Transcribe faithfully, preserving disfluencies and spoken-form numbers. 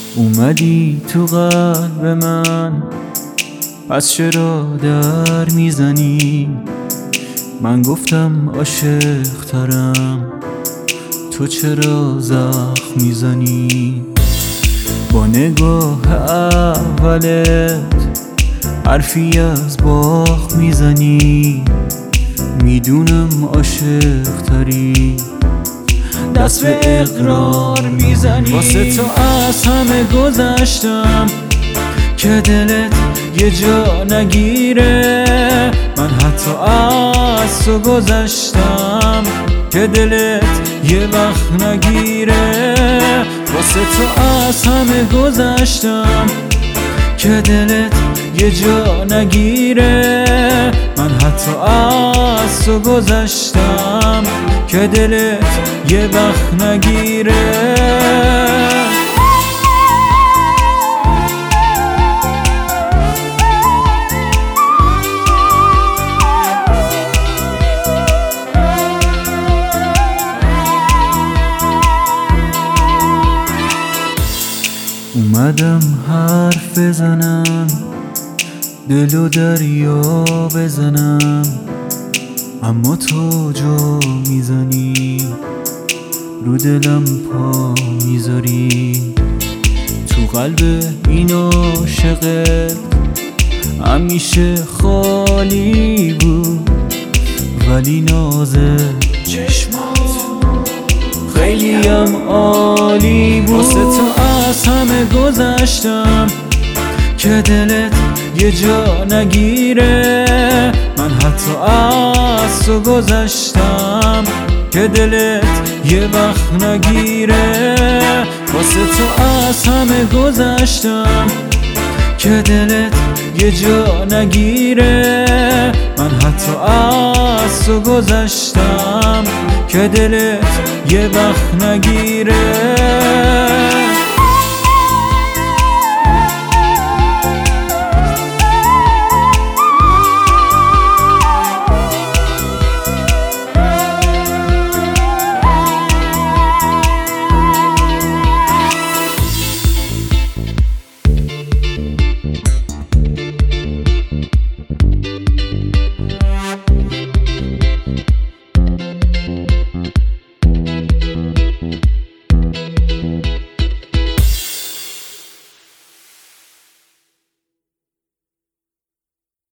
اومدی تو قلب من، پس چرا در میزنی؟ من گفتم عاشق ترم، تو چرا زخم میزنی؟ با نگاه اولت حرفی از باخ میزنی، میدونم عاشق تری، دست به اقرار میزنی. واسه تو از همه گذشتم که دلت یه جا نگیره، من حتی از تو گذشتم که دلت یه وقت نگیره. واسه تو از همه گذشتم که دلت یه جا نگیره، من حتی از تو گذشتم که دلت یه وقت نگیره. اومدم حرف بزنم، دل و دریا بزنم، اما تو جا میزنی، رو دلم پا میذاری. تو قلب این عاشقت همیشه خالی بود، ولی ناز چشمات خیلی هم عالی بود. واسه تو از همه گذشتم که دلت یه جا نگیره، من حتی از تو گذشتم که دلت یه وقت نگیره. واسه تو از همه گذشتم که دلت یه جا نگیره، من حتی از تو گذشتم که دلت یه وقت نگیره.